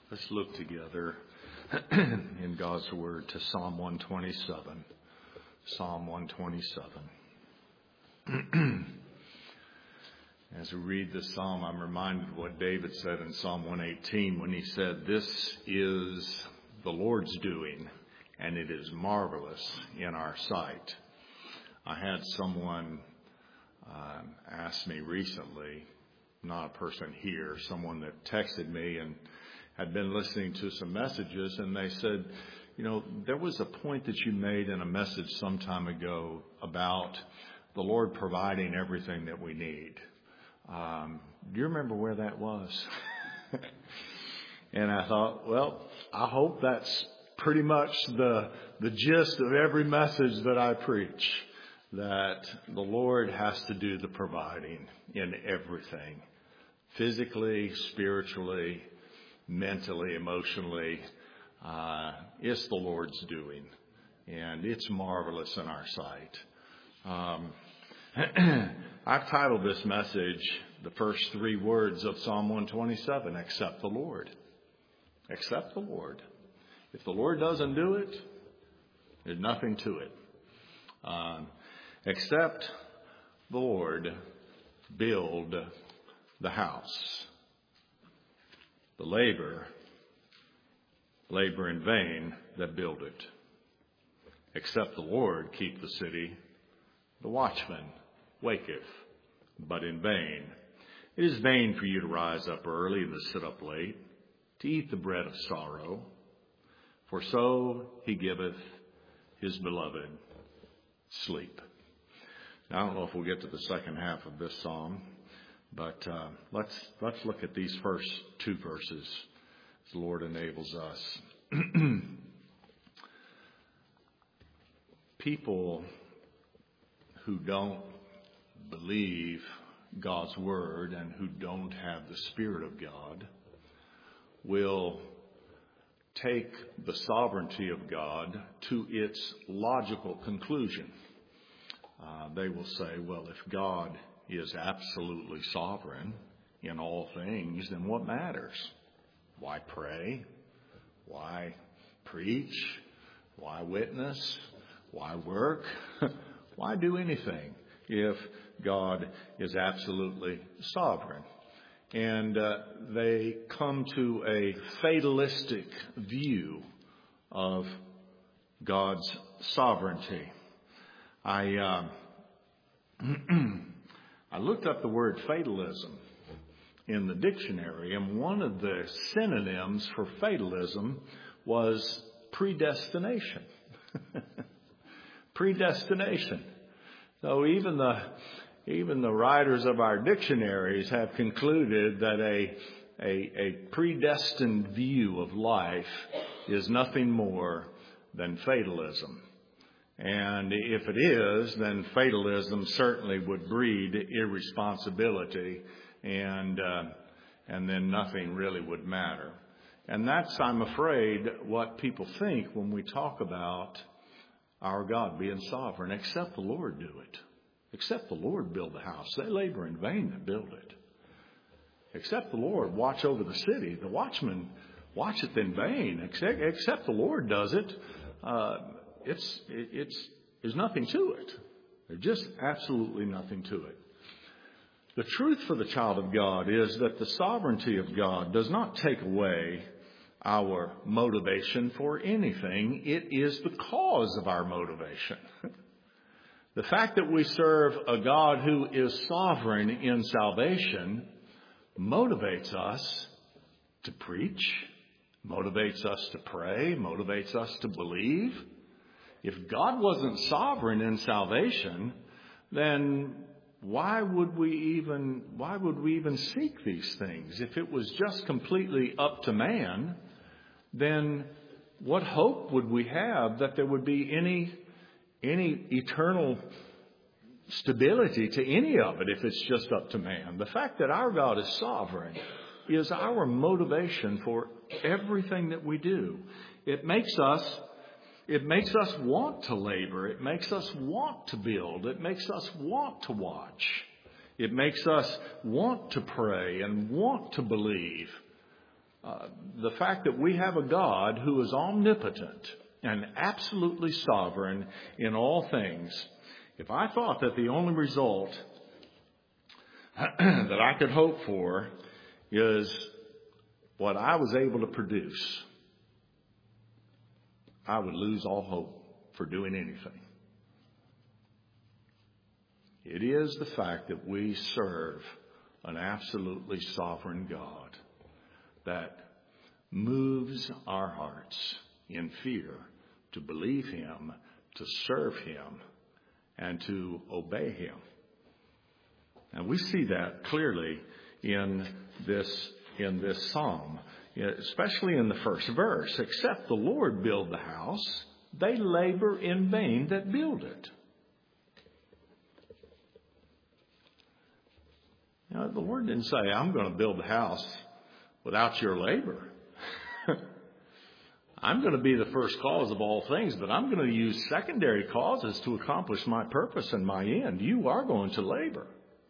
Let's look together in God's Word to Psalm 127. Psalm 127. As we read this psalm, I'm reminded of what David said in Psalm 118 when he said, "This is the Lord's doing, and it is marvelous in our sight." I had someone ask me recently, not a person here, someone that texted me and had been listening to some messages, and they said, there was a point that you made in a message some time ago about the Lord providing everything that we need. Do you remember where that was? And I thought, well, I hope that's pretty much the gist of every message that I preach, that the Lord has to do the providing in everything, physically, spiritually, mentally, emotionally. It's the Lord's doing, and it's marvelous in our sight. I've titled this message, the first three words of Psalm 127, "Accept the Lord." Accept the Lord. If the Lord doesn't do it, there's nothing to it. Except the Lord build the house. The labor in vain that build it. Except the Lord keep the city, the watchman waketh, but in vain. It is vain for you to rise up early and to sit up late, to eat the bread of sorrow, for so he giveth his beloved sleep. Now, I don't know if we'll get to the second half of this psalm, but let's look at these first two verses as the Lord enables us. People who don't believe God's Word and who don't have the Spirit of God will take the sovereignty of God to its logical conclusion. They will say, well, if God is absolutely sovereign in all things, then what matters? Why pray? Why preach? Why witness? Why work? Why do anything if God is absolutely sovereign? And they come to a fatalistic view of God's sovereignty. I looked up the word fatalism in the dictionary, and one of the synonyms for fatalism was predestination. Predestination. So even the writers of our dictionaries have concluded that a predestined view of life is nothing more than fatalism. And if it is, then fatalism certainly would breed irresponsibility, and then nothing really would matter. And that's, I'm afraid, what people think when we talk about our God being sovereign. Except the Lord do it. Except the Lord build the house. They labor in vain that build it. Except the Lord watch over the city. The watchman watcheth in vain. Except the Lord does it. There's nothing to it. There's just absolutely nothing to it. The truth for the child of God is that the sovereignty of God does not take away our motivation for anything. It is the cause of our motivation. The fact that we serve a God who is sovereign in salvation motivates us to preach, motivates us to pray, motivates us to believe. If God wasn't sovereign in salvation, then why would we even seek these things? If it was just completely up to man, then what hope would we have that there would be any eternal stability to any of it if it's just up to man? The fact that our God is sovereign is our motivation for everything that we do. It makes us want to labor. It makes us want to build. It makes us want to watch. It makes us want to pray and want to believe. the fact that we have a God who is omnipotent and absolutely sovereign in all things, if I thought that the only result that I could hope for is what I was able to produce, I would lose all hope for doing anything. It is the fact that we serve an absolutely sovereign God that moves our hearts in fear to believe Him, to serve Him, and to obey Him. And we see that clearly in this psalm, especially in the first verse. Except the Lord build the house, they labor in vain that build it. You know, the Lord didn't say, I'm going to build the house without your labor. I'm going to be the first cause of all things, but I'm going to use secondary causes to accomplish my purpose and my end. You are going to labor.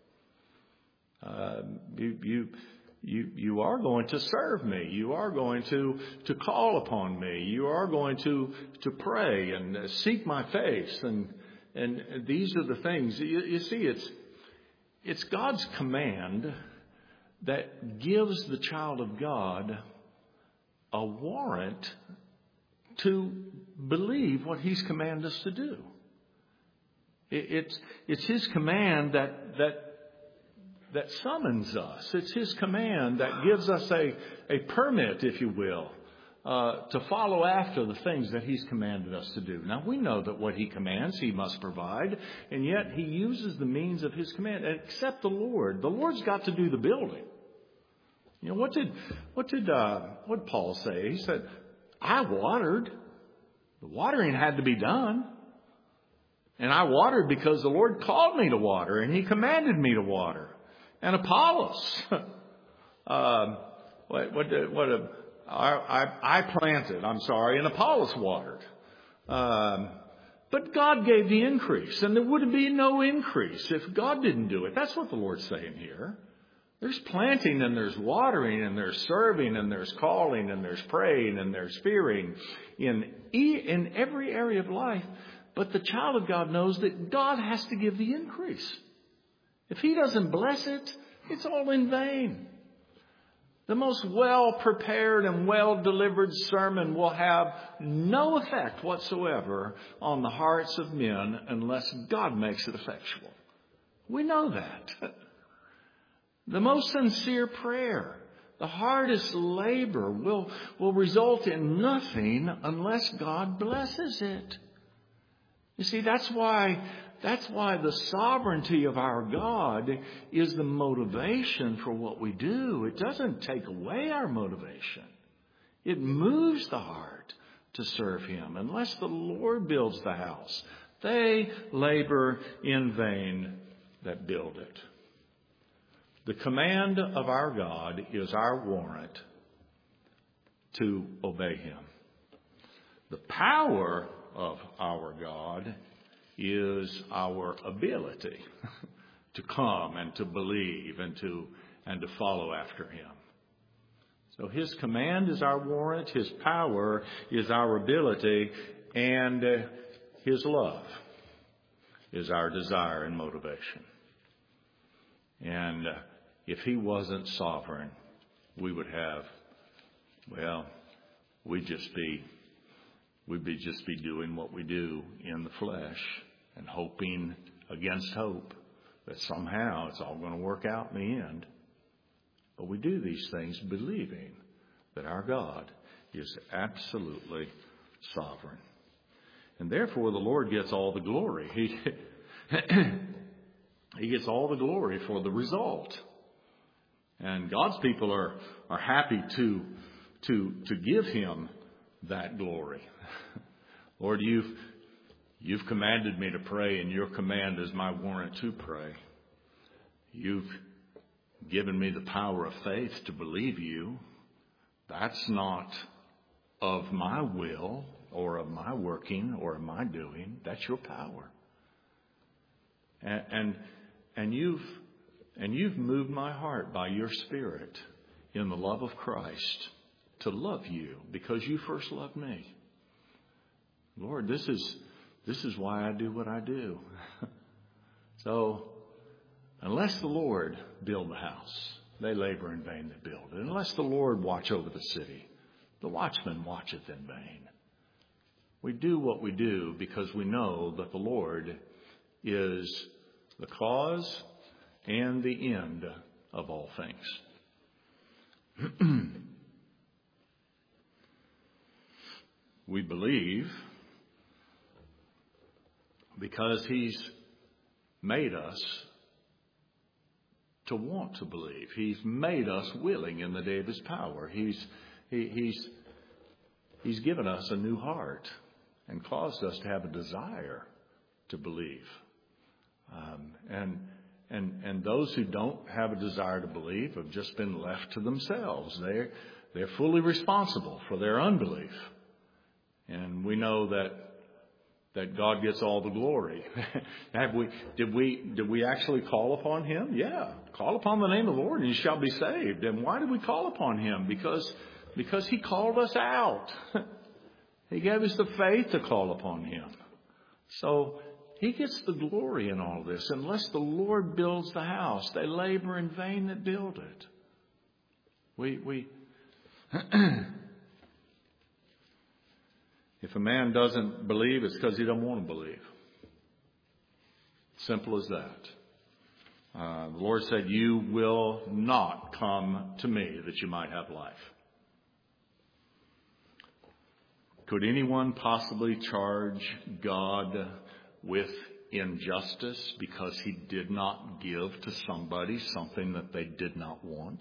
You are going to serve me. You are going to call upon me. You are going to pray and seek my face. And these are the things. You see, it's God's command that gives the child of God a warrant to believe what He's commanded us to do. It's His command that summons us. It's His command that gives us a permit, if you will, to follow after the things that He's commanded us to do. Now, we know that what He commands, He must provide, and yet He uses the means of His command. Except the Lord's got to do the building. You know, what did Paul say? He said, I watered. The watering had to be done. And I watered because the Lord called me to water, and He commanded me to water. And Apollos, I planted, and Apollos watered. But God gave the increase, and there would be no increase if God didn't do it. That's what the Lord's saying here. There's planting, and there's watering, and there's serving, and there's calling, and there's praying, and there's fearing in every area of life. But the child of God knows that God has to give the increase. If He doesn't bless it, it's all in vain. The most well-prepared and well-delivered sermon will have no effect whatsoever on the hearts of men unless God makes it effectual. We know that. The most sincere prayer, the hardest labor will result in nothing unless God blesses it. You see, that's why the sovereignty of our God is the motivation for what we do. It doesn't take away our motivation. It moves the heart to serve Him. Unless the Lord builds the house, they labor in vain that build it. The command of our God is our warrant to obey Him. The power of our God is our ability to come and to believe and to follow after Him. So His command is our warrant, His power is our ability, and His love is our desire and motivation. And if He wasn't sovereign, we would have, we'd just be doing what we do in the flesh and hoping against hope that somehow it's all going to work out in the end. But we do these things believing that our God is absolutely sovereign. And therefore the Lord gets all the glory. He gets all the glory for the result. And God's people are happy to give Him that glory. Lord, you've commanded me to pray, and your command is my warrant to pray. You've given me the power of faith to believe you. That's not of my will or of my working or of my doing. That's your power. And you've moved my heart by your Spirit in the love of Christ to love you because you first loved me. Lord, this is why I do what I do. So, unless the Lord build the house, they labor in vain that build it. Unless the Lord watch over the city, the watchman watcheth in vain. We do what we do because we know that the Lord is the cause and the end of all things. We believe because He's made us to want to believe. He's made us willing in the day of His power. He's given us a new heart and caused us to have a desire to believe. And those who don't have a desire to believe have just been left to themselves. They're fully responsible for their unbelief. And we know that God gets all the glory. Did we actually call upon Him? Yeah. Call upon the name of the Lord and you shall be saved. And why did we call upon Him? Because He called us out. He gave us the faith to call upon Him. So He gets the glory in all this. Unless the Lord builds the house, they labor in vain that build it. If a man doesn't believe, it's because he doesn't want to believe. Simple as that. The Lord said, you will not come to me that you might have life. Could anyone possibly charge God with injustice because He did not give to somebody something that they did not want?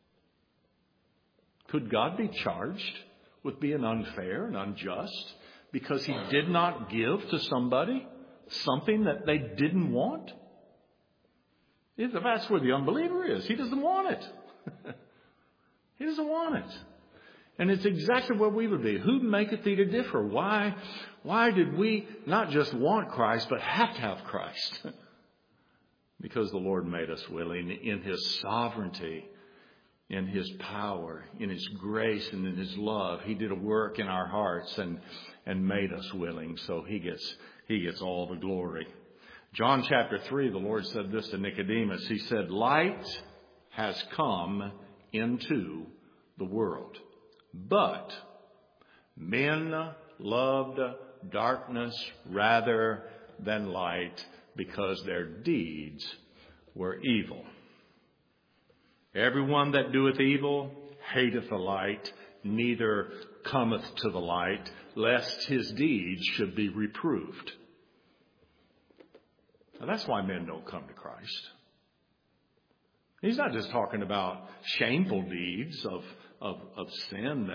Could God be charged with being unfair and unjust because He did not give to somebody something that they didn't want? That's where the unbeliever is. He doesn't want it. He doesn't want it. And it's exactly where we would be. Who maketh thee to differ? Why did we not just want Christ, but have to have Christ? Because the Lord made us willing in His sovereignty, in His power, in His grace, and in His love. He did a work in our hearts and made us willing. So He gets all the glory. John chapter 3, the Lord said this to Nicodemus. He said, light has come into the world, but men loved darkness rather than light because their deeds were evil. Everyone that doeth evil hateth the light, neither cometh to the light, lest his deeds should be reproved. Now that's why men don't come to Christ. He's not just talking about shameful deeds of sin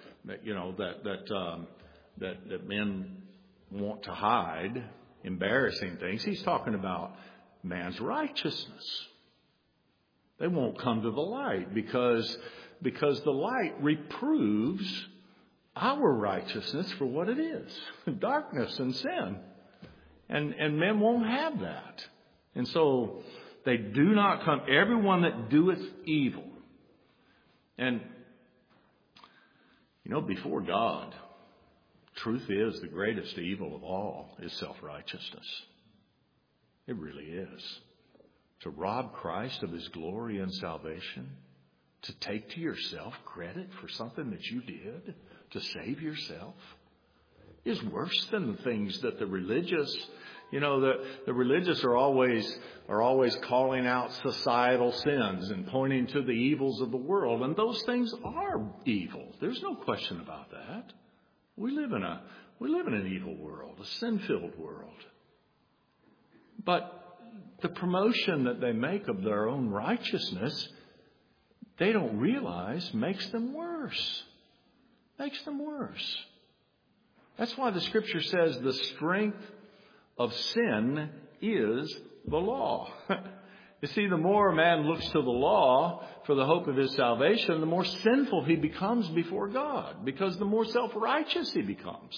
that men want to hide, embarrassing things. He's talking about man's righteousness. They won't come to the light because the light reproves our righteousness for what it is, darkness and sin. And men won't have that. And so they do not come. Everyone that doeth evil. And, before God, truth is the greatest evil of all is self-righteousness. It really is. To rob Christ of His glory and salvation, to take to yourself credit for something that you did to save yourself, is worse than the things that the religious, the religious are always calling out societal sins and pointing to the evils of the world. And those things are evil. There's no question about that. We live in an evil world, a sin-filled world. But the promotion that they make of their own righteousness, they don't realize makes them worse. Makes them worse. That's why the Scripture says the strength of sin is the law. You see, the more a man looks to the law for the hope of his salvation, the more sinful he becomes before God, because the more self-righteous he becomes.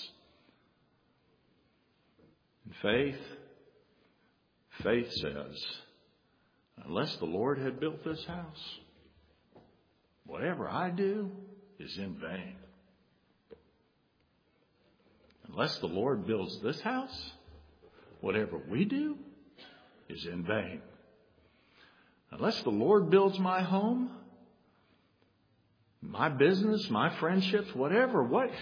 And faith says, unless the Lord had built this house, whatever I do, is in vain. Unless the Lord builds this house, whatever we do is in vain. Unless the Lord builds my home, my business, my friendships, whatever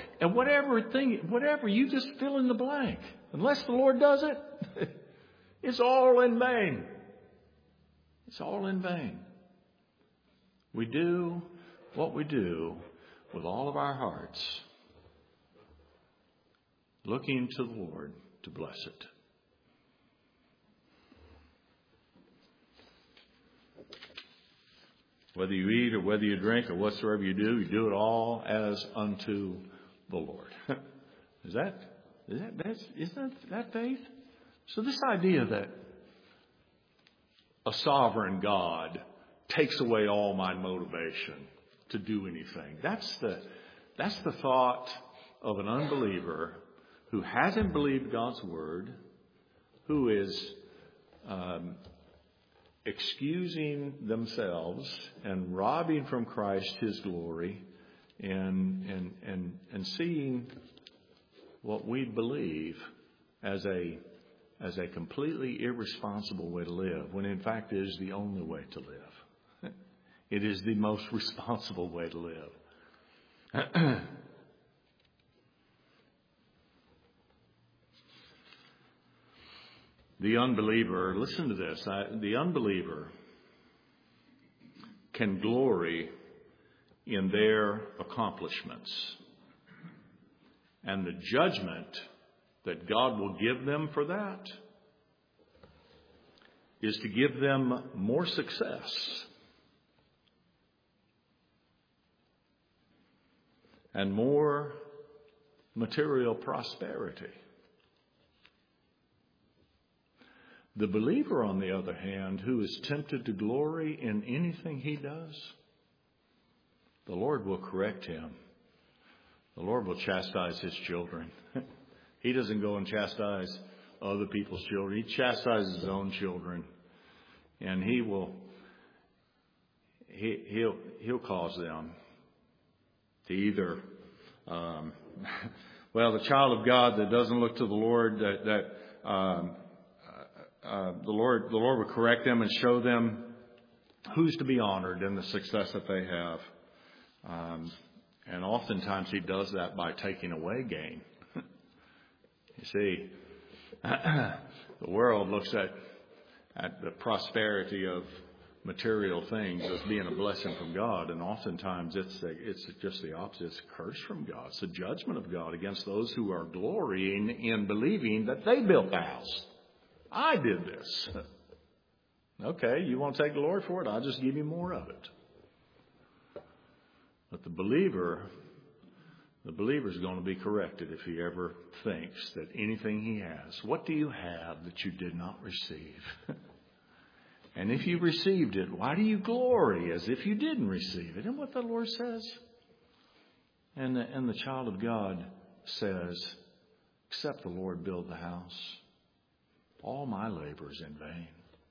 you just fill in the blank. Unless the Lord does it, it's all in vain. It's all in vain. We do what we do with all of our hearts, looking to the Lord to bless it. Whether you eat or whether you drink or whatsoever you do it all as unto the Lord. Isn't that faith? So this idea that a sovereign God takes away all my motivation to do anything. That's the thought of an unbeliever who hasn't believed God's word, who is excusing themselves and robbing from Christ His glory, and seeing what we believe as a completely irresponsible way to live, when in fact it is the only way to live. It is the most responsible way to live. The unbeliever, listen to this, the unbeliever can glory in their accomplishments. And the judgment that God will give them for that is to give them more success and more material prosperity. The believer, on the other hand, who is tempted to glory in anything he does, the Lord will correct him. The Lord will chastise His children. He doesn't go and chastise other people's children. He chastises His own children. And He'll cause them to either, the child of God that doesn't look to the Lord, the Lord will correct them and show them who's to be honored in the success that they have. And oftentimes He does that by taking away gain. You see, the world looks at the prosperity of material things as being a blessing from God, and oftentimes it's just the opposite. It's a curse from God. It's a judgment of God against those who are glorying in believing that they built the house. I did this. Okay, you want to take glory for it? I'll just give you more of it. But the believer is going to be corrected if he ever thinks that anything he has, what do you have that you did not receive? And if you received it, why do you glory as if you didn't receive it? Isn't what the Lord says? And the child of God says, except the Lord build the house, all my labor is in vain.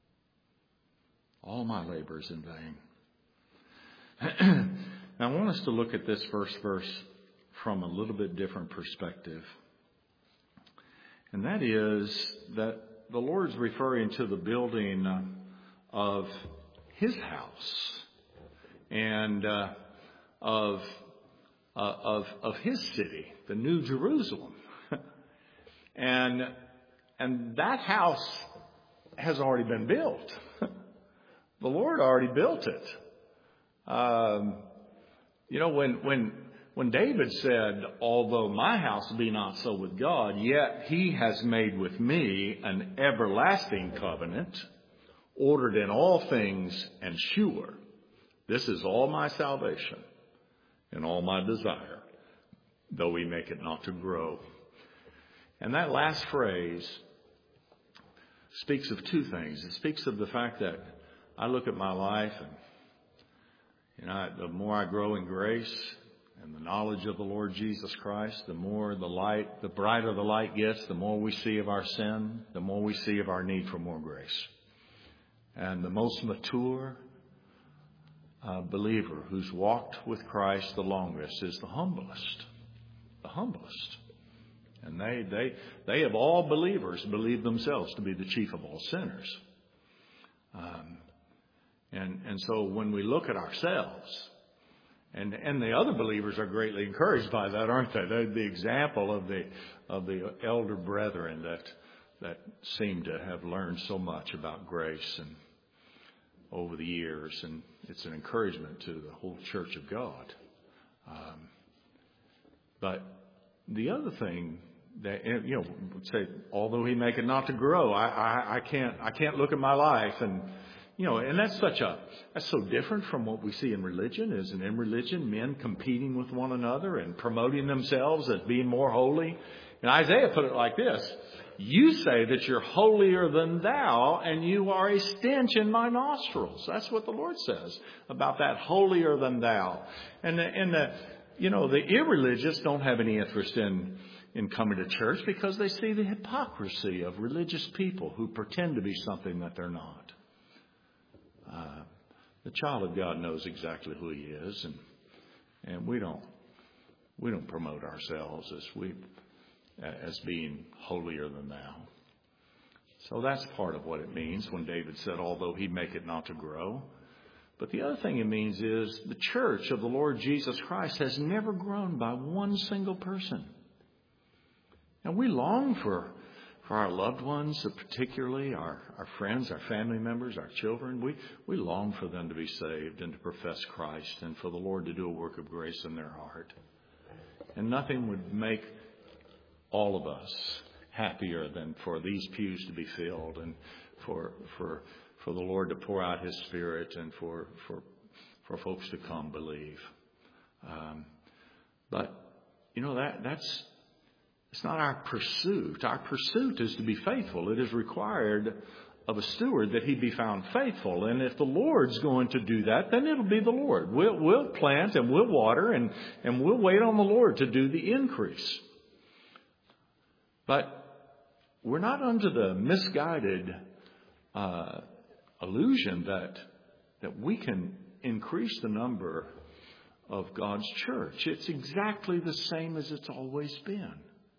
All my labor is in vain. Now, I want us to look at this first verse from a little bit different perspective. And that is that the Lord's referring to the building of His house and of His city, the New Jerusalem. And that house has already been built. The Lord already built it. When David said, although my house be not so with God, yet He has made with me an everlasting covenant, ordered in all things and sure. This is all my salvation and all my desire, though we make it not to grow. And that last phrase speaks of two things. It speaks of the fact that I look at my life and the more I grow in grace and the knowledge of the Lord Jesus Christ, the more the brighter the light gets, the more we see of our sin, the more we see of our need for more grace. And the most mature believer who's walked with Christ the longest is the humblest. The humblest. And they of all believers believe themselves to be the chief of all sinners. And so when we look at ourselves, and the other believers are greatly encouraged by that, aren't they? They're the example of the elder brethren that seem to have learned so much about grace and over the years, and it's an encouragement to the whole church of God. But the other thing that, say, although he make it not to grow, I can't look at my life and, and that's so different from what we see in religion. Isn't in religion men competing with one another and promoting themselves as being more holy? And Isaiah put it like this: you say that you're holier than thou, and you are a stench in my nostrils. That's what the Lord says about that holier than thou. And the irreligious don't have any interest in coming to church because they see the hypocrisy of religious people who pretend to be something that they're not. The child of God knows exactly who he is, and we don't promote ourselves as being holier than thou. So that's part of what it means when David said, although he make it not to grow. But the other thing it means is the church of the Lord Jesus Christ has never grown by one single person. And we long for our loved ones, particularly our friends, our family members, our children. We long for them to be saved and to profess Christ and for the Lord to do a work of grace in their heart. And nothing would make all of us happier than for these pews to be filled and for the Lord to pour out His Spirit and for folks to come believe. But it's not our pursuit. Our pursuit is to be faithful. It is required of a steward that he be found faithful. And if the Lord's going to do that, then it'll be the Lord. We'll plant and we'll water and we'll wait on the Lord to do the increase. But we're not under the misguided illusion that we can increase the number of God's church. It's exactly the same as it's always been.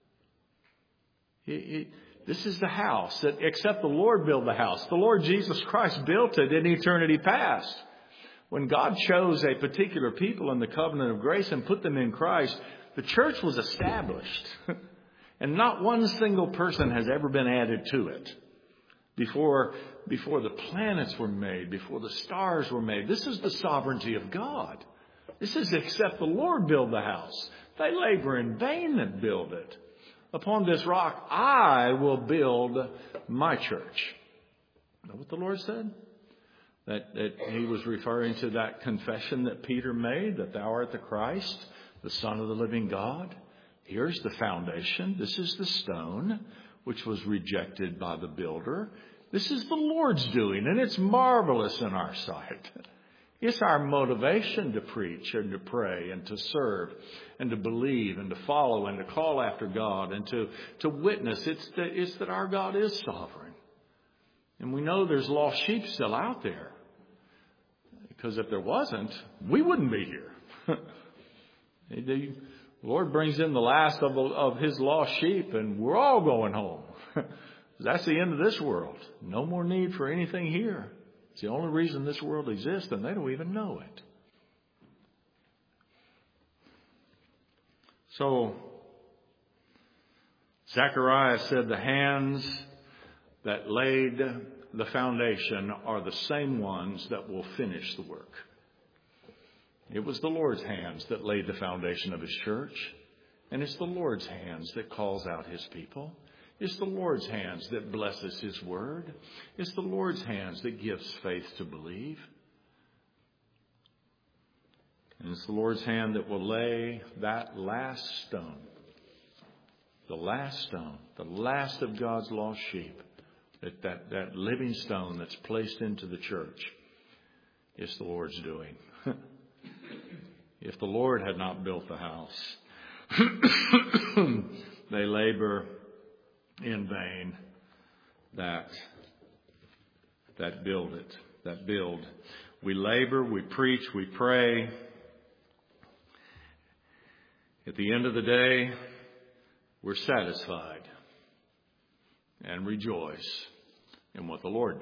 This is the house that, except the Lord built the house. The Lord Jesus Christ built it in eternity past. When God chose a particular people in the covenant of grace and put them in Christ, the church was established. And not one single person has ever been added to it. Before the planets were made, before the stars were made. This is the sovereignty of God. This is except the Lord build the house. They labor in vain that build it. Upon this rock, I will build my church. Is that what the Lord said? That he was referring to that confession that Peter made, that thou art the Christ, the Son of the living God. Here's the foundation. This is the stone, which was rejected by the builder. This is the Lord's doing, and it's marvelous in our sight. It's our motivation to preach and to pray and to serve and to believe and to follow and to call after God and to witness. It's that our God is sovereign. And we know there's lost sheep still out there. Because if there wasn't, we wouldn't be here. The Lord brings in the last of His lost sheep and we're all going home. That's the end of this world. No more need for anything here. It's the only reason this world exists, and they don't even know it. So, Zechariah said the hands that laid the foundation are the same ones that will finish the work. It was the Lord's hands that laid the foundation of His church, and it's the Lord's hands that calls out His people. It's the Lord's hands that blesses His word. It's the Lord's hands that gives faith to believe. And it's the Lord's hand that will lay that last stone. The last stone. The last of God's lost sheep. That living stone that's placed into the church. It's the Lord's doing. If the Lord had not built the house, they labor in vain that build it, that build. We labor, we preach, we pray. At the end of the day, we're satisfied and rejoice in what the Lord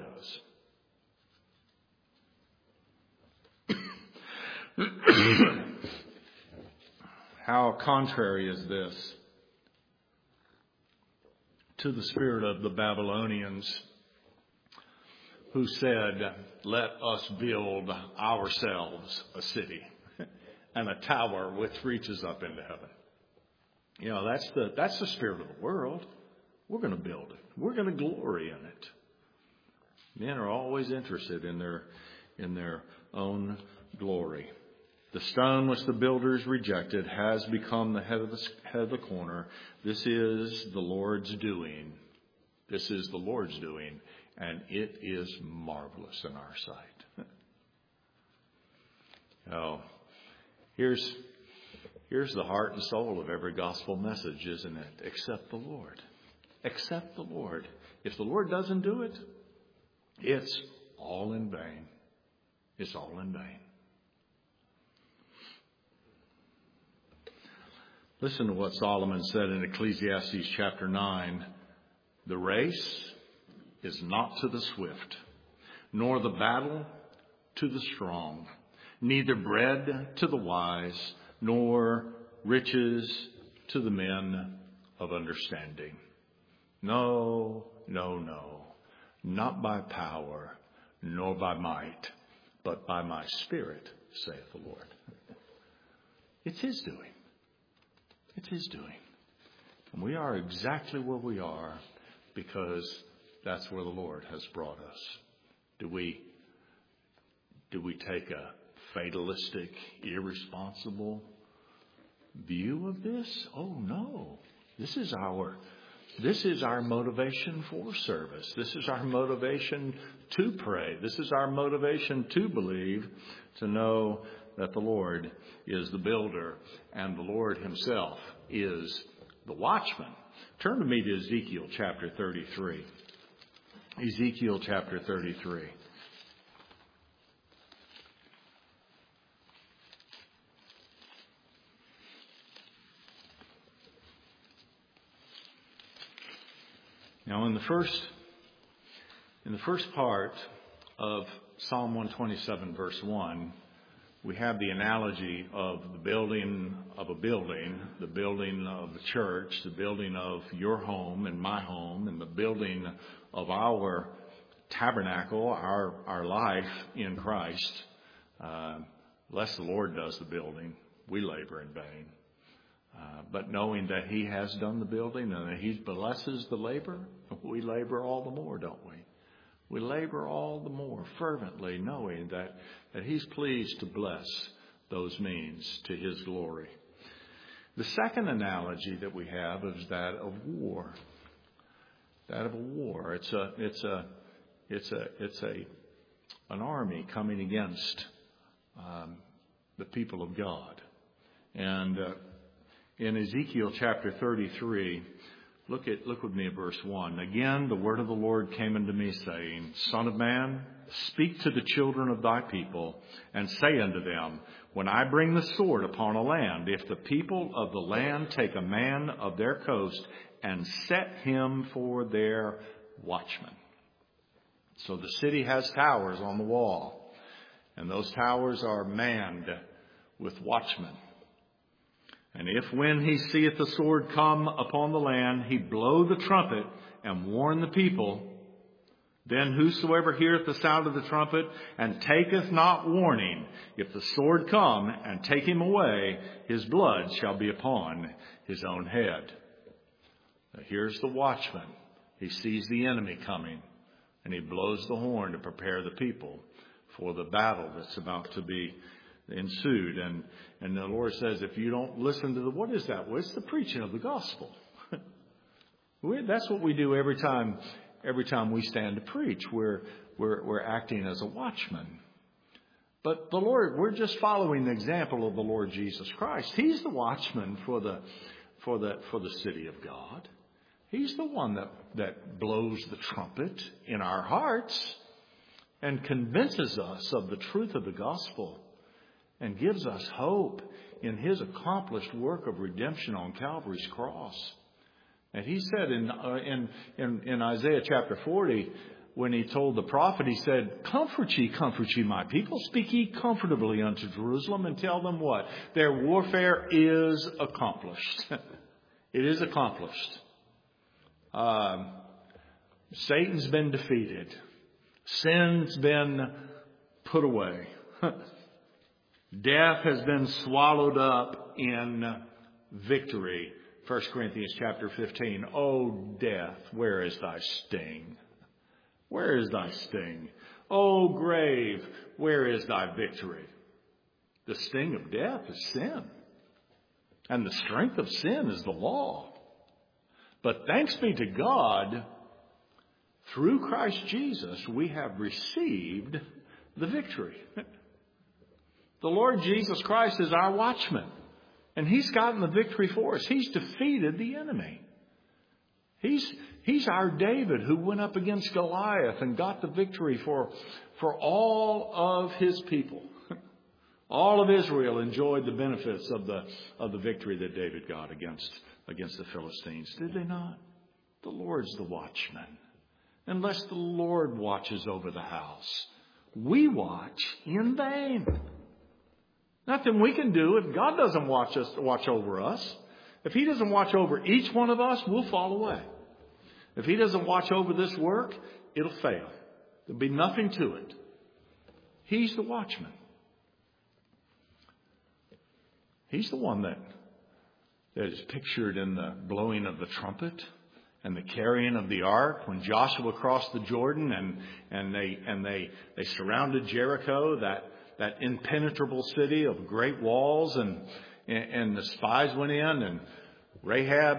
does. How contrary is this to the spirit of the Babylonians who said, "Let us build ourselves a city and a tower which reaches up into heaven." You know, that's the spirit of the world. We're going to build it. We're going to glory in it. Men are always interested in their own glory. The stone which the builders rejected has become the head of the corner. This is the Lord's doing. This is the Lord's doing, and it is marvelous in our sight. Oh, here's the heart and soul of every gospel message, isn't it? Accept the Lord. Accept the Lord. If the Lord doesn't do it, it's all in vain. It's all in vain. Listen to what Solomon said in Ecclesiastes chapter 9. The race is not to the swift, nor the battle to the strong, neither bread to the wise, nor riches to the men of understanding. No, no, no, not by power, nor by might, but by my Spirit, saith the Lord. It's His doing. It's His doing. And we are exactly where we are because that's where the Lord has brought us. Do we take a fatalistic, irresponsible view of this? Oh no. This is our motivation for service. This is our motivation to pray. This is our motivation to believe, to know that the Lord is the builder and the Lord Himself is the watchman. Turn to me to Ezekiel chapter 33. Ezekiel chapter 33. Now, in the first part of Psalm 127, verse 1, we have the analogy of the building of a building, the building of the church, the building of your home and my home, and the building of our tabernacle, our life in Christ. Lest the Lord does the building, we labor in vain. But knowing that He has done the building and that He blesses the labor, we labor all the more, don't we? We labor all the more fervently, knowing that He's pleased to bless those means to His glory. The second analogy that we have is that of war. That of a war. It's an army coming against the people of God. And in Ezekiel chapter 33, look with me at verse 1. Again, the word of the Lord came unto me, saying, Son of man, speak to the children of thy people, and say unto them, when I bring the sword upon a land, if the people of the land take a man of their coast and set him for their watchman. So the city has towers on the wall, and those towers are manned with watchmen. And if when he seeth the sword come upon the land, he blow the trumpet and warn the people, then whosoever heareth the sound of the trumpet and taketh not warning, if the sword come and take him away, his blood shall be upon his own head. Now here's the watchman. He sees the enemy coming, and he blows the horn to prepare the people for the battle that's about to be ensued. And the Lord says, if you don't listen to what is that? Well, it's the preaching of the gospel. That's what we do every time we stand to preach. We're acting as a watchman. But the Lord, we're just following the example of the Lord Jesus Christ. He's the watchman for the city of God. He's the one that blows the trumpet in our hearts and convinces us of the truth of the gospel and gives us hope in His accomplished work of redemption on Calvary's cross. And He said in Isaiah chapter 40, when He told the prophet, He said, comfort ye, my people. Speak ye comfortably unto Jerusalem and tell them what? Their warfare is accomplished. It is accomplished. Satan's been defeated. Sin's been put away. Death has been swallowed up in victory. 1 Corinthians chapter 15. O death, where is thy sting? Where is thy sting? O grave, where is thy victory? The sting of death is sin. And the strength of sin is the law. But thanks be to God, through Christ Jesus, we have received the victory. The Lord Jesus Christ is our watchman. And He's gotten the victory for us. He's defeated the enemy. He's our David who went up against Goliath and got the victory for all of His people. All of Israel enjoyed the benefits of the victory that David got against the Philistines. Did they not? The Lord's the watchman. Unless the Lord watches over the house, we in vain. Nothing we can do if God doesn't watch over us. If He doesn't watch over each one of us, we'll fall away. If He doesn't watch over this work, it'll fail. There'll be nothing to it. He's the watchman. He's the one that is pictured in the blowing of the trumpet and the carrying of the ark when Joshua crossed the Jordan and they surrounded Jericho, that impenetrable city of great walls, and the spies went in, and Rahab,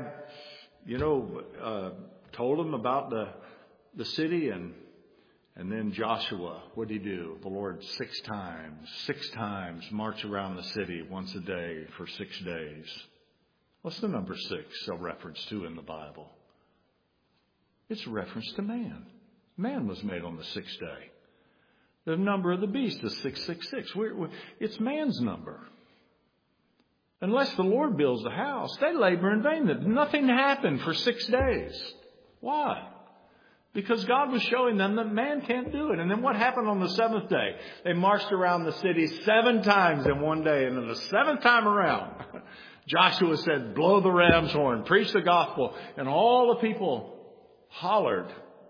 told them about the city, and then Joshua, what did he do? The Lord six times march around the city once a day for 6 days. What's the number 6 a reference to in the Bible? It's a reference to man. Man was made on the 6th day. The number of the beast is 666. It's man's number. Unless the Lord builds the house, they labor in vain. Nothing happened for 6 days. Why? Because God was showing them that man can't do it. And then what happened on the 7th day? They marched around the city 7 times in one day. And then the 7th time around, Joshua said, blow the ram's horn, preach the gospel. And all the people hollered.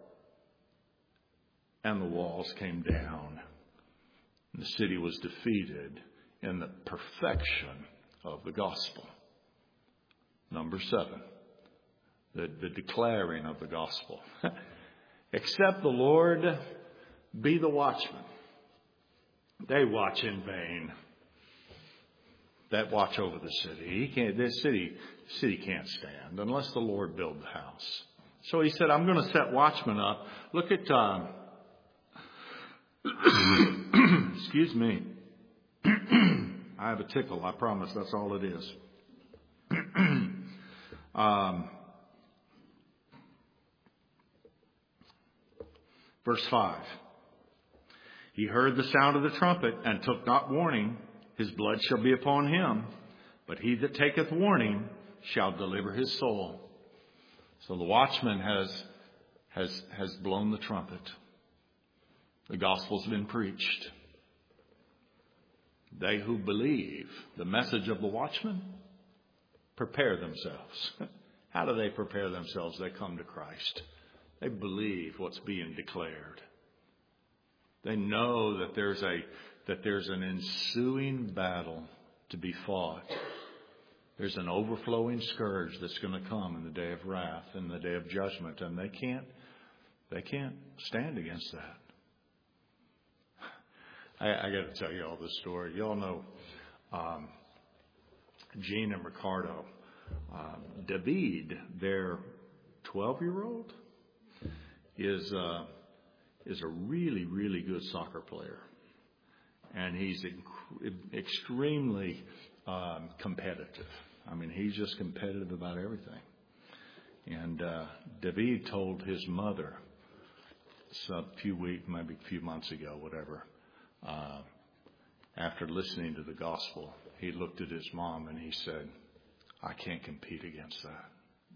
And the walls came down. And the city was defeated in the perfection of the gospel. Number 7, the declaring of the gospel. Except the Lord be the watchman. They watch in vain. That watch over the city. This city can't stand unless the Lord build the house. So He said, I'm going to set watchmen up. Look at, excuse me. I have a tickle, I promise. That's all it is. Verse 5. He heard the sound of the trumpet and took not warning. His blood shall be upon him. But he that taketh warning shall deliver his soul. So the watchman has blown the trumpet. The gospel's been preached. They who believe the message of the watchman prepare themselves. How do they prepare themselves? They come to Christ. They believe what's being declared. They know that there's an ensuing battle to be fought. Theres an overflowing scourge that's going to come in the day of wrath, in the day of judgment, and they can't stand against that. I got to tell you all this story. You all know Gene and Ricardo. David, their 12-year-old, is a really, really good soccer player. And he's extremely competitive. I mean, he's just competitive about everything. And David told his mother some few weeks, maybe a few months ago, whatever, after listening to the gospel, he looked at his mom and he said, I can't compete against that.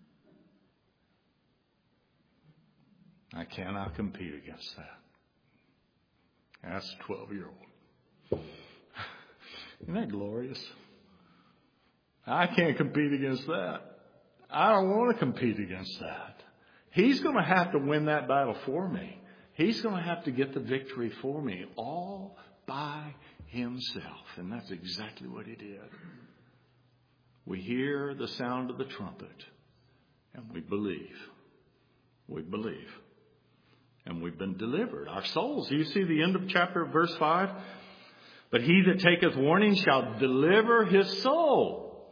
I cannot compete against that. That's a 12-year-old. Isn't that glorious? I can't compete against that. I don't want to compete against that. He's going to have to win that battle for me. He's going to have to get the victory for me all by himself. And that's exactly what he did. We hear the sound of the trumpet and we believe. We believe. And we've been delivered. Our souls. You see the end of chapter verse 5? But he that taketh warning shall deliver his soul.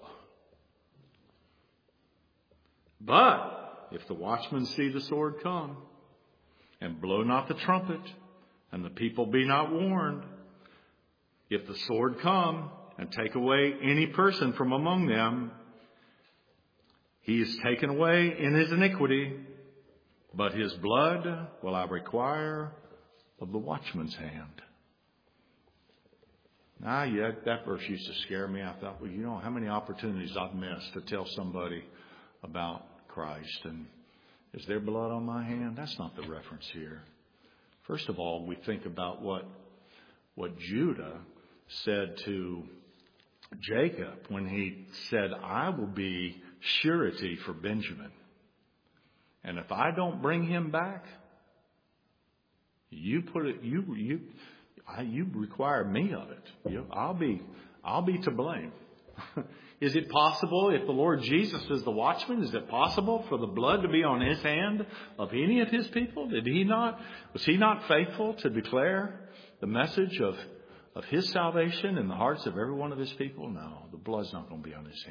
But if the watchmen see the sword come, and blow not the trumpet, and the people be not warned, if the sword come and take away any person from among them, he is taken away in his iniquity, but his blood will I require of the watchman's hand. Yeah, that verse used to scare me. I thought, well, you know how many opportunities I've missed to tell somebody about Christ. And is there blood on my hand? That's not the reference here. First of all, we think about what Judah said to Jacob when he said, I will be surety for Benjamin. And if I don't bring him back, you require me of it. I'll be to blame. Is it possible, if the Lord Jesus is the watchman, is it possible for the blood to be on his hand of any of his people? Was he not faithful to declare the message of his salvation in the hearts of every one of his people? No, the blood's not going to be on his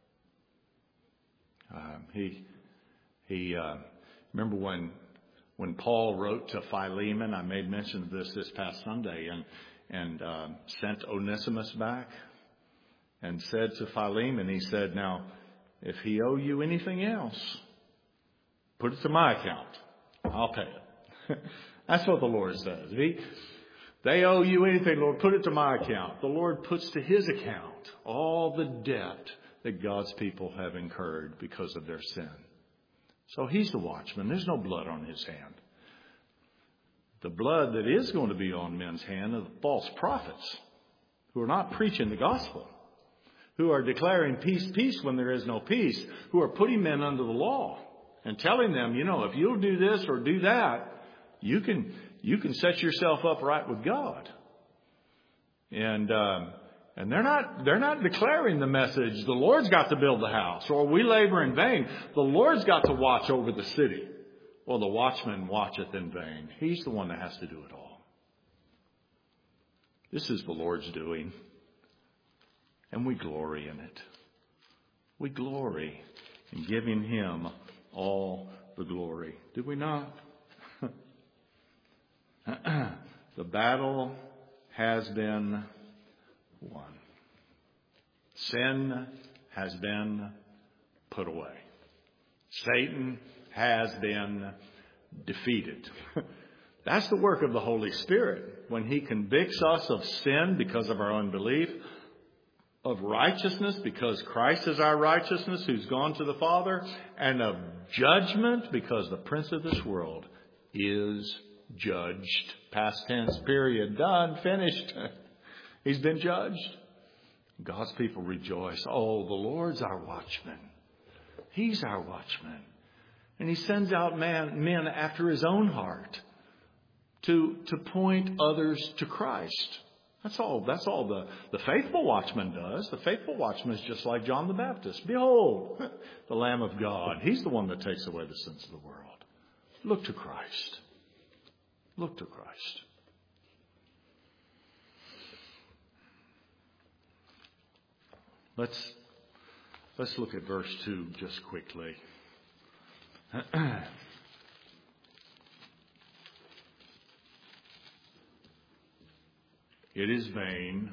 hand. Remember when Paul wrote to Philemon, I made mention of this past Sunday, and sent Onesimus back and said to Philemon, he said, now, if he owe you anything else, put it to my account. I'll pay it. That's what the Lord says. They owe you anything, Lord, put it to my account. The Lord puts to his account all the debt that God's people have incurred because of their sin. So he's the watchman. There's no blood on his hand. The blood that is going to be on men's hand are the false prophets who are not preaching the gospel, who are declaring peace, peace when there is no peace, who are putting men under the law and telling them, if you'll do this or do that, you can set yourself up right with God. And they're not declaring the message, the Lord's got to build the house, or we labor in vain. The Lord's got to watch over the city, or the watchman watcheth in vain. He's the one that has to do it all. This is the Lord's doing, and we glory in it. We glory in giving him all the glory. Do we not? The battle has been won. Sin has been put away. Satan has been defeated. That's the work of the Holy Spirit. When he convicts us of sin because of our unbelief, of righteousness because Christ is our righteousness who's gone to the Father, and of judgment because the prince of this world is judged. Past tense, period. Done. Finished. He's been judged. God's people rejoice. Oh, the Lord's our watchman. He's our watchman. And he sends out men after his own heart to point others to Christ. That's all the faithful watchman does. The faithful watchman is just like John the Baptist. Behold, the Lamb of God. He's the one that takes away the sins of the world. Look to Christ. Look to Christ. Let's look at verse 2 just quickly. It is vain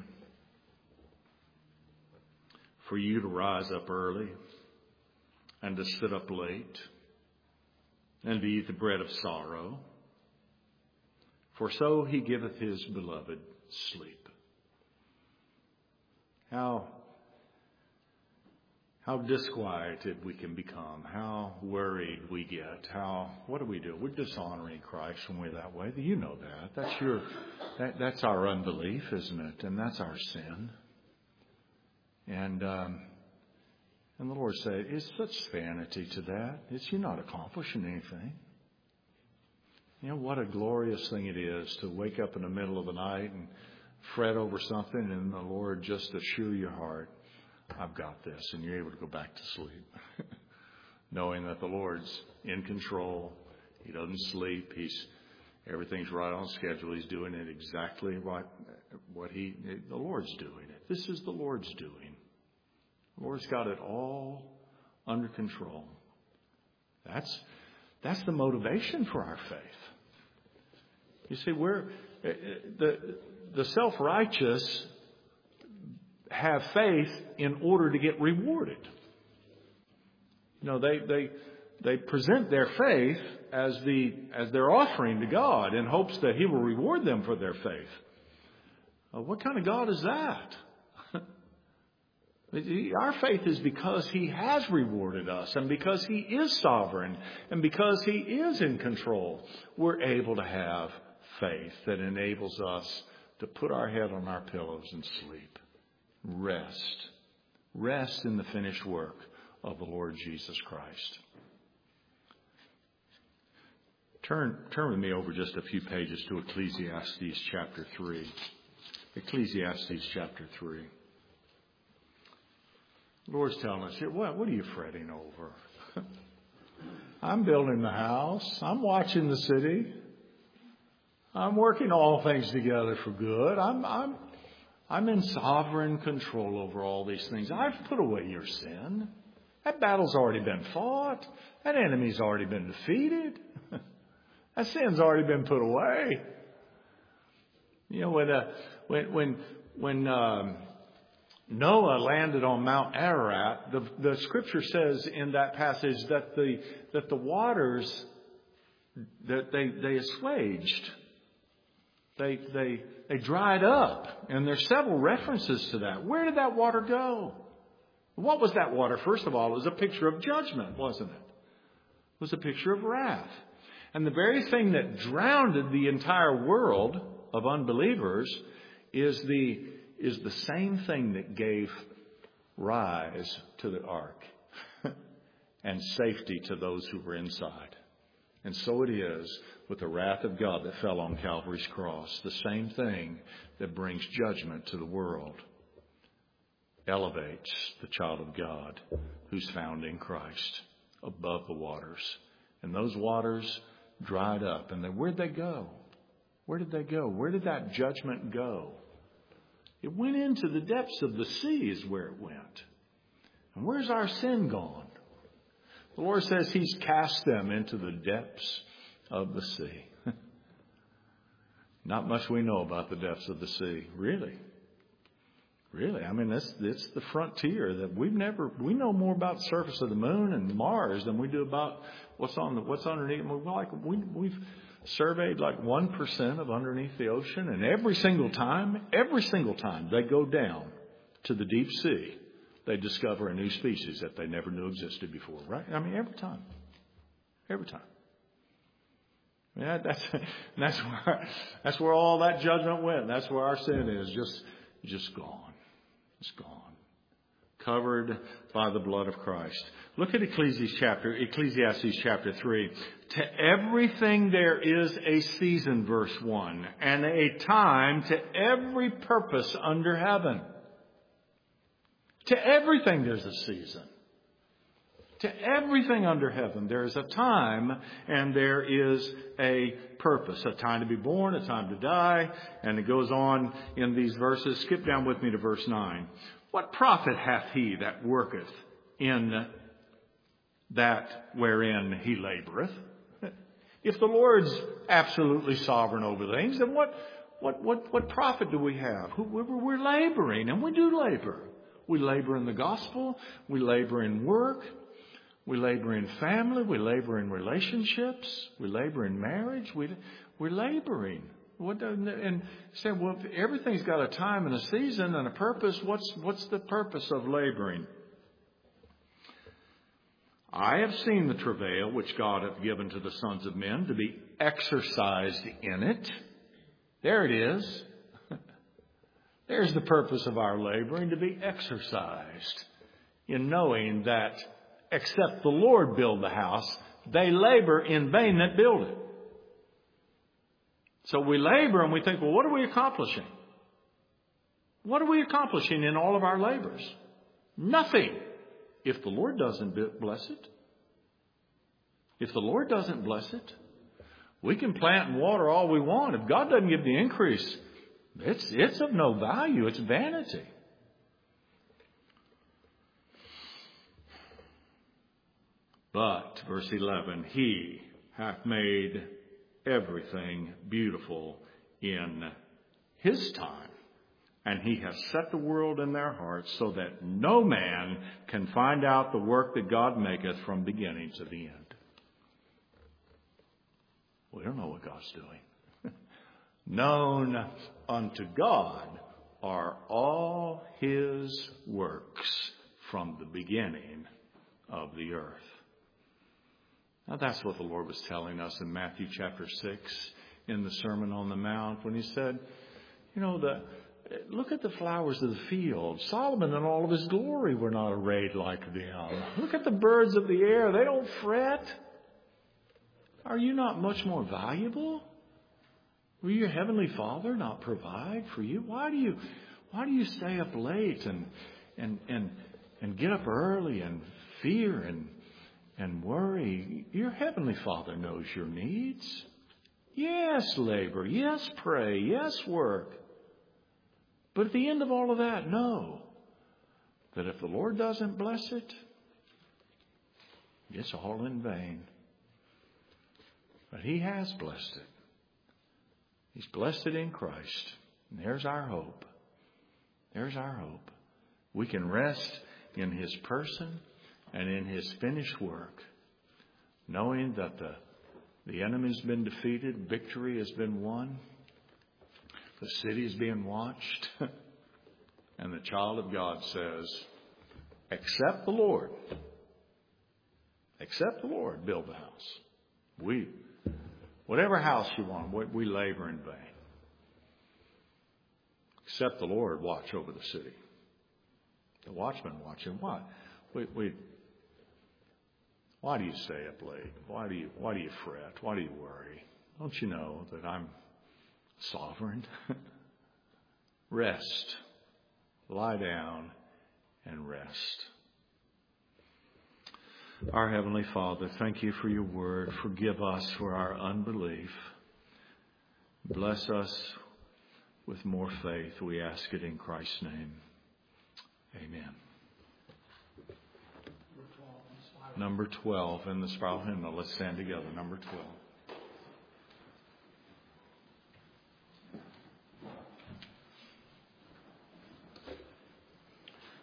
for you to rise up early and to sit up late and to eat the bread of sorrow For so he giveth his beloved sleep. How disquieted we can become, how worried we get, what do? We're dishonoring Christ when we're that way. You know that. That's our unbelief, isn't it? And that's our sin. And the Lord said, it's such vanity to that. You're not accomplishing anything. You know what a glorious thing it is to wake up in the middle of the night and fret over something, and the Lord just assure your heart, I've got this, and you're able to go back to sleep. Knowing that the Lord's in control. He doesn't sleep. Everything's right on schedule. He's doing it exactly what the Lord's doing it. This is the Lord's doing. The Lord's got it all under control. That's the motivation for our faith. You see, the self-righteous have faith in order to get rewarded. You know, they present their faith as their offering to God in hopes that He will reward them for their faith. What kind of God is that? Our faith is because He has rewarded us, and because He is sovereign, and because He is in control, we're able to have faith that enables us to put our head on our pillows and sleep. Rest in the finished work of the Lord Jesus Christ. Turn with me over just a few pages to Ecclesiastes chapter 3. Ecclesiastes chapter 3. The Lord's telling us here, what are you fretting over? I'm building the house. I'm watching the city. I'm working all things together for good. I'm in sovereign control over all these things. I've put away your sin. That battle's already been fought. That enemy's already been defeated. That sin's already been put away. You know, when Noah landed on Mount Ararat, the Scripture says in that passage that the waters that they assuaged. They dried up, and there's several references to that. Where did that water go? What was that water? First of all, it was a picture of judgment, wasn't it? It was a picture of wrath. And the very thing that drowned the entire world of unbelievers is the same thing that gave rise to the ark and safety to those who were inside. And so it is with the wrath of God that fell on Calvary's cross. The same thing that brings judgment to the world elevates the child of God who's found in Christ above the waters. And those waters dried up. And then where'd they go? Where did they go? Where did that judgment go? It went into the depths of the sea is where it went. And where's our sin gone? The Lord says He's cast them into the depths of the sea. Not much we know about the depths of the sea. Really. I mean, it's the frontier that we know more about the surface of the moon and Mars than we do about what's underneath. We've surveyed like 1% of underneath the ocean, and every single time they go down to the deep sea, they discover a new species that they never knew existed before, right? I mean, every time. Yeah, that's where all that judgment went. That's where our sin is just gone. It's gone. Covered by the blood of Christ. Look at Ecclesiastes chapter 3. To everything there is a season, verse 1, and a time to every purpose under heaven. To everything there's a season. To everything under heaven there is a time and there is a purpose. A time to be born, a time to die. And it goes on in these verses. Skip down with me to verse 9. What profit hath he that worketh in that wherein he laboreth? If the Lord's absolutely sovereign over things, then what profit do we have? We're laboring, and we do labor. We labor in the gospel. We labor in work. We labor in family. We labor in relationships. We labor in marriage. We're laboring. And say, well, if everything's got a time and a season and a purpose, what's the purpose of laboring? I have seen the travail which God hath given to the sons of men to be exercised in it. There it is. There's the purpose of our laboring, to be exercised in knowing that except the Lord build the house, they labor in vain that build it. So we labor and we think, well, what are we accomplishing? What are we accomplishing in all of our labors? Nothing. If the Lord doesn't bless it. If the Lord doesn't bless it, we can plant and water all we want. If God doesn't give the increase, it's of no value. It's vanity. But, verse 11, He hath made everything beautiful in His time. And He has set the world in their hearts so that no man can find out the work that God maketh from beginning to the end. We don't know what God's doing. Known unto God are all His works from the beginning of the earth. Now that's what the Lord was telling us in Matthew chapter 6 in the Sermon on the Mount when He said, look at the flowers of the field. Solomon in all of his glory were not arrayed like them. Look at the birds of the air. They don't fret. Are you not much more valuable? Will your heavenly Father not provide for you? Why do you stay up late and get up early and fear and worry? Your heavenly Father knows your needs. Yes, labor. Yes, pray. Yes, work. But at the end of all of that, know that if the Lord doesn't bless it, it's all in vain. But He has blessed it. He's blessed it in Christ. And there's our hope. There's our hope. We can rest in His person and in His finished work, knowing that the enemy's been defeated, victory has been won. The city is being watched. And the child of God says, except the Lord, build the house. Whatever house you want, we labor in vain. Except the Lord watch over the city. The watchman watching. Why? Why do you stay up late? Why do you fret? Why do you worry? Don't you know that I'm sovereign? Rest. Lie down and rest. Our Heavenly Father, thank You for Your word. Forgive us for our unbelief. Bless us with more faith. We ask it in Christ's name. Amen. Number 12 in the spiral hymnal. Let's stand together. Number 12.